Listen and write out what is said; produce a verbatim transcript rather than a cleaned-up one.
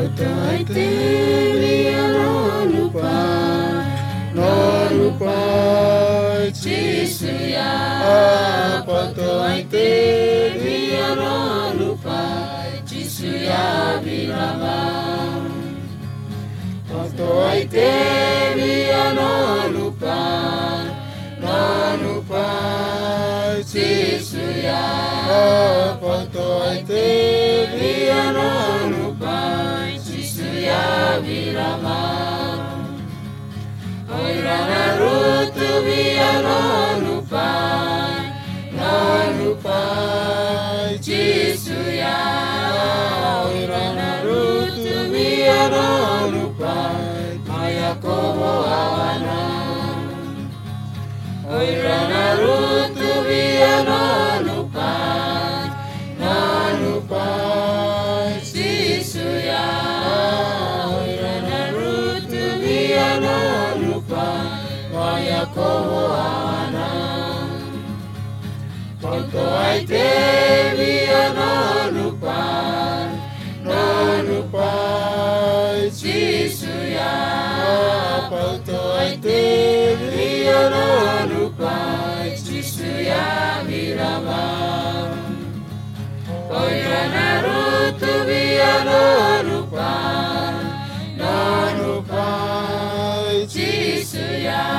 Potoite via non lupai, non lupai Chisuya. Potoite via non lupai Chisuya virava. Potoite via non lupai, non lupai Chisuya. Potoite via non lupai Chisuya virava. Oirana rutu via non lupai, non lupai Chisuya. Oirana rutu via non lupai maya komo awana. Oirana rutu via non lupai, non lupai Chisuya. Oirana rutu via non lupai maya komo awana. Potoite via non lupai, non lupai Chisuya. Potoite via non lupai Chisuya virava. Oirana rutu via non lupai, non lupai Chisuya.